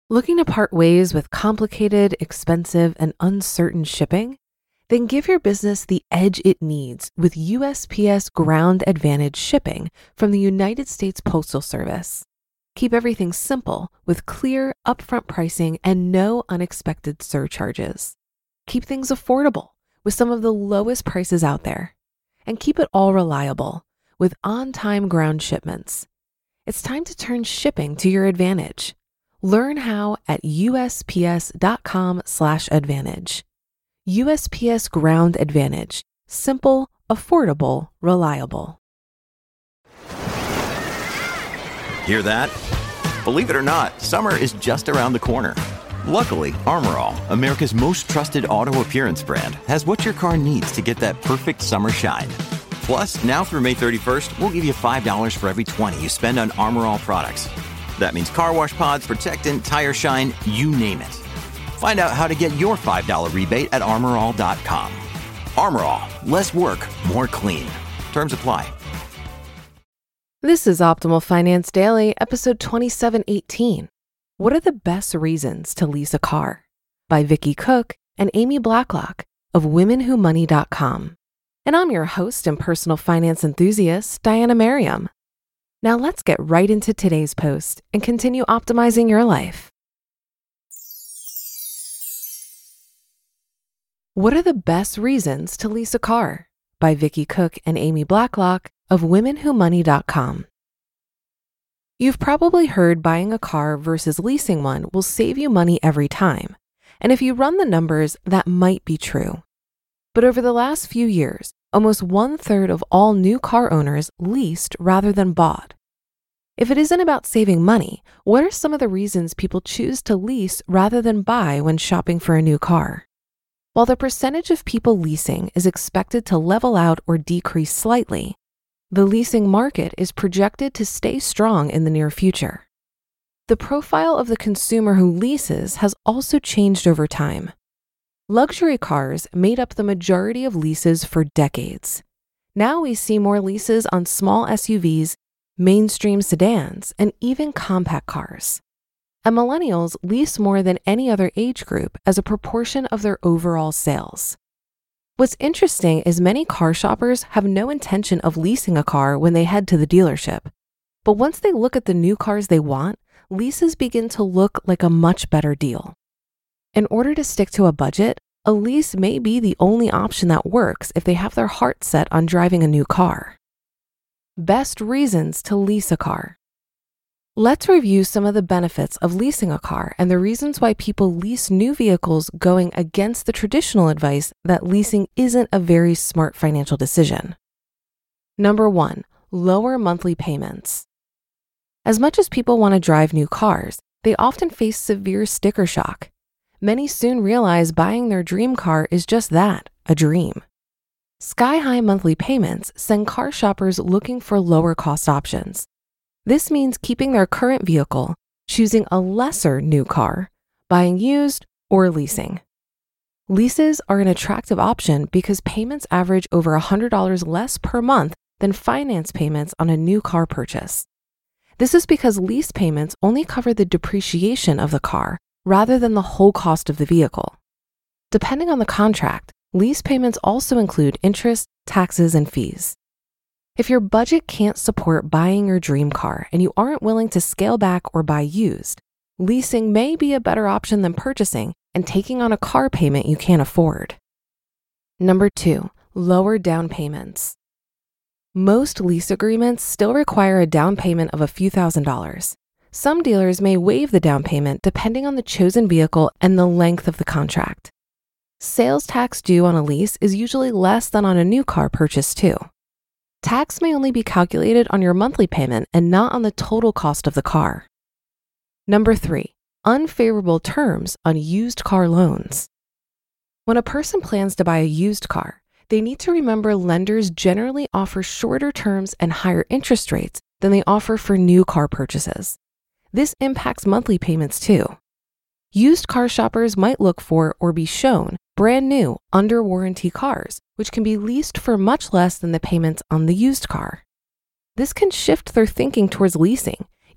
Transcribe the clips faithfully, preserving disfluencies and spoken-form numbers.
Looking to part ways with complicated, expensive, and uncertain shipping? Then give your business the edge it needs with U S P S Ground Advantage shipping from the United States Postal Service. Keep everything simple with clear, upfront pricing and no unexpected surcharges. Keep things affordable with some of the lowest prices out there. And keep it all reliable with on-time ground shipments. It's time to turn shipping to your advantage. Learn how at U S P S dot com slash advantage. U S P S Ground Advantage. Simple, affordable, reliable. Hear that? Believe it or not, summer is just around the corner. Luckily, Armor All, America's most trusted auto appearance brand, has what your car needs to get that perfect summer shine. Plus, now through May thirty-first, we'll give you five dollars for every twenty you spend on Armor All products. That means car wash pods, protectant, tire shine, you name it. Find out how to get your five dollars rebate at armor all dot com. Armor All, less work, more clean. Terms apply. This is Optimal Finance Daily, episode twenty-seven eighteen. What are the best reasons to lease a car? By Vicki Cook and Amy Blacklock of women who money dot com. And I'm your host and personal finance enthusiast, Diana Merriam. Now let's get right into today's post and continue optimizing your life. What are the best reasons to lease a car? By Vicki Cook and Amy Blacklock of women who money dot com. You've probably heard buying a car versus leasing one will save you money every time. And if you run the numbers, that might be true. But over the last few years, almost one third of all new car owners leased rather than bought. If it isn't about saving money, what are some of the reasons people choose to lease rather than buy when shopping for a new car? While the percentage of people leasing is expected to level out or decrease slightly, the leasing market is projected to stay strong in the near future. The profile of the consumer who leases has also changed over time. Luxury cars made up the majority of leases for decades. Now we see more leases on small S U Vs, mainstream sedans, and even compact cars. And millennials lease more than any other age group as a proportion of their overall sales. What's interesting is many car shoppers have no intention of leasing a car when they head to the dealership. But once they look at the new cars they want, leases begin to look like a much better deal. In order to stick to a budget, a lease may be the only option that works if they have their heart set on driving a new car. Best reasons to lease a car. Let's review some of the benefits of leasing a car and the reasons why people lease new vehicles, going against the traditional advice that leasing isn't a very smart financial decision. Number one, lower monthly payments. As much as people want to drive new cars, they often face severe sticker shock. Many soon realize buying their dream car is just that, a dream. Sky-high monthly payments send car shoppers looking for lower cost options. This means keeping their current vehicle, choosing a lesser new car, buying used, or leasing. Leases are an attractive option because payments average over one hundred dollars less per month than finance payments on a new car purchase. This is because lease payments only cover the depreciation of the car rather than the whole cost of the vehicle. Depending on the contract, lease payments also include interest, taxes, and fees. If your budget can't support buying your dream car and you aren't willing to scale back or buy used, leasing may be a better option than purchasing and taking on a car payment you can't afford. Number two, lower down payments. Most lease agreements still require a down payment of a few thousand dollars. Some dealers may waive the down payment depending on the chosen vehicle and the length of the contract. Sales tax due on a lease is usually less than on a new car purchase too. Tax may only be calculated on your monthly payment and not on the total cost of the car. Number three, unfavorable terms on used car loans. When a person plans to buy a used car, they need to remember lenders generally offer shorter terms and higher interest rates than they offer for new car purchases. This impacts monthly payments too. Used car shoppers might look for or be shown brand new, under warranty cars, which can be leased for much less than the payments on the used car. This can shift their thinking towards leasing,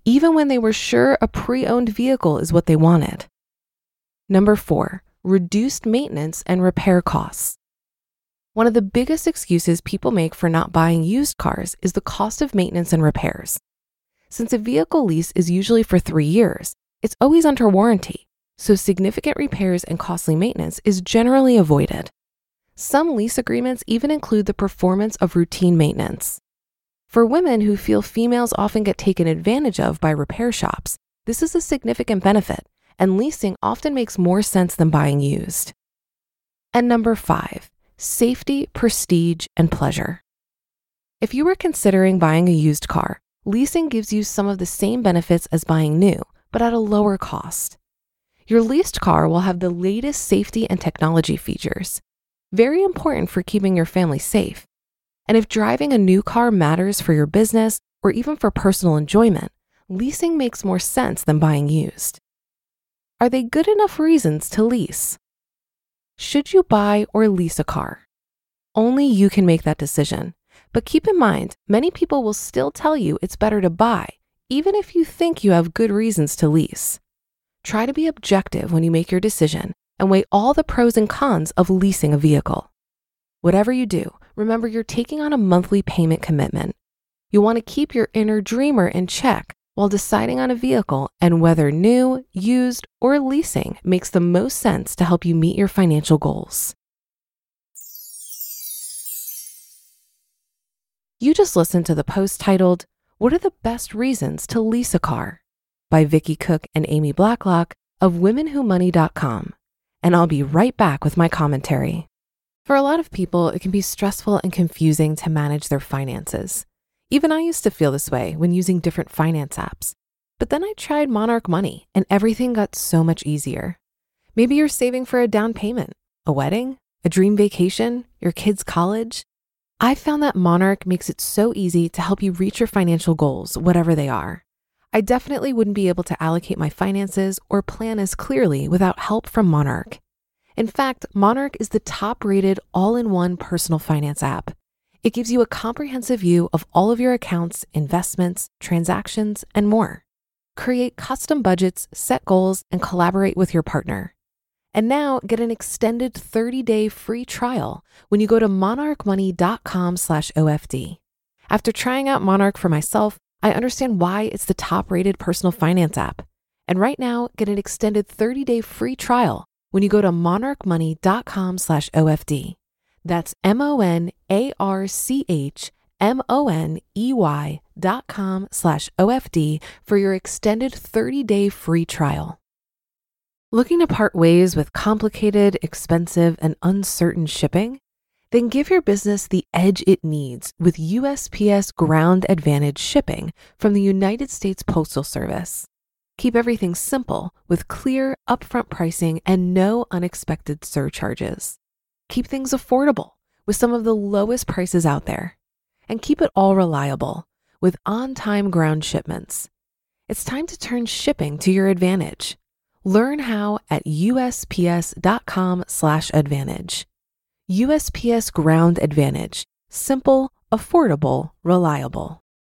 even when they were sure a pre-owned vehicle is what they wanted. Number four, reduced maintenance and repair costs. One of the biggest excuses people make for not buying used cars is the cost of maintenance and repairs. Since a vehicle lease is usually for three years, it's always under warranty, so significant repairs and costly maintenance is generally avoided. Some lease agreements even include the performance of routine maintenance. For women who feel females often get taken advantage of by repair shops, this is a significant benefit, and leasing often makes more sense than buying used. And number five, safety, prestige, and pleasure. If you were considering buying a used car, leasing gives you some of the same benefits as buying new, but at a lower cost. Your leased car will have the latest safety and technology features, very important for keeping your family safe. And if driving a new car matters for your business or even for personal enjoyment, leasing makes more sense than buying used. Are they good enough reasons to lease? Should you buy or lease a car? Only you can make that decision. But keep in mind, many people will still tell you it's better to buy, even if you think you have good reasons to lease. Try to be objective when you make your decision and weigh all the pros and cons of leasing a vehicle. Whatever you do, remember you're taking on a monthly payment commitment. You want to keep your inner dreamer in check while deciding on a vehicle and whether new, used, or leasing makes the most sense to help you meet your financial goals. You just listened to the post titled, "What are the best reasons to lease a car?" by Vicky Cook and Amy Blacklock of women who money dot com. And I'll be right back with my commentary. For a lot of people, it can be stressful and confusing to manage their finances. Even I used to feel this way when using different finance apps. But then I tried Monarch Money and everything got so much easier. Maybe you're saving for a down payment, a wedding, a dream vacation, your kids' college. I found that Monarch makes it so easy to help you reach your financial goals, whatever they are. I definitely wouldn't be able to allocate my finances or plan as clearly without help from Monarch. In fact, Monarch is the top-rated all-in-one personal finance app. It gives you a comprehensive view of all of your accounts, investments, transactions, and more. Create custom budgets, set goals, and collaborate with your partner. And now get an extended thirty-day free trial when you go to monarch money dot com slash O F D. After trying out Monarch for myself, I understand why it's the top-rated personal finance app. And right now, get an extended thirty-day free trial when you go to monarch money dot com slash O F D. That's M-O-N-A-R-C-H-M-O-N-E-Y dot com slash O-F-D for your extended thirty-day free trial. Looking to part ways with complicated, expensive, and uncertain shipping? Then give your business the edge it needs with U S P S Ground Advantage shipping from the United States Postal Service. Keep everything simple with clear, upfront pricing and no unexpected surcharges. Keep things affordable with some of the lowest prices out there. And keep it all reliable with on-time ground shipments. It's time to turn shipping to your advantage. Learn how at U S P S dot com slash advantage. U S P S Ground Advantage. Simple, affordable, reliable.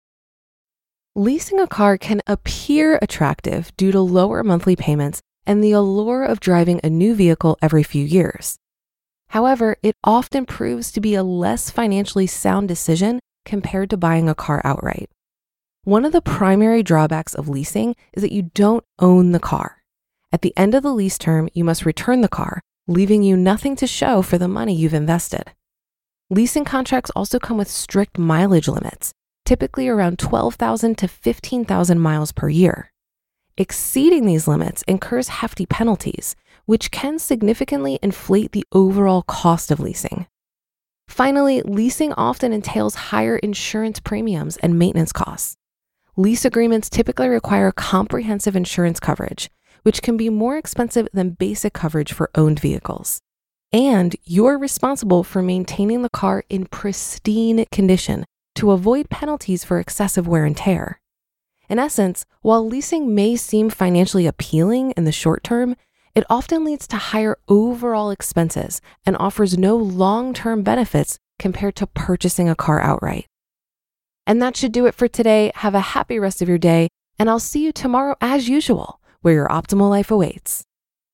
Leasing a car can appear attractive due to lower monthly payments and the allure of driving a new vehicle every few years. However, it often proves to be a less financially sound decision compared to buying a car outright. One of the primary drawbacks of leasing is that you don't own the car. At the end of the lease term, you must return the car, leaving you nothing to show for the money you've invested. Leasing contracts also come with strict mileage limits, typically around twelve thousand to fifteen thousand miles per year. Exceeding these limits incurs hefty penalties, which can significantly inflate the overall cost of leasing. Finally, leasing often entails higher insurance premiums and maintenance costs. Lease agreements typically require comprehensive insurance coverage, which can be more expensive than basic coverage for owned vehicles. And you're responsible for maintaining the car in pristine condition to avoid penalties for excessive wear and tear. In essence, while leasing may seem financially appealing in the short term, it often leads to higher overall expenses and offers no long-term benefits compared to purchasing a car outright. And that should do it for today. Have a happy rest of your day. and I'll see you tomorrow as usual, where your optimal life awaits.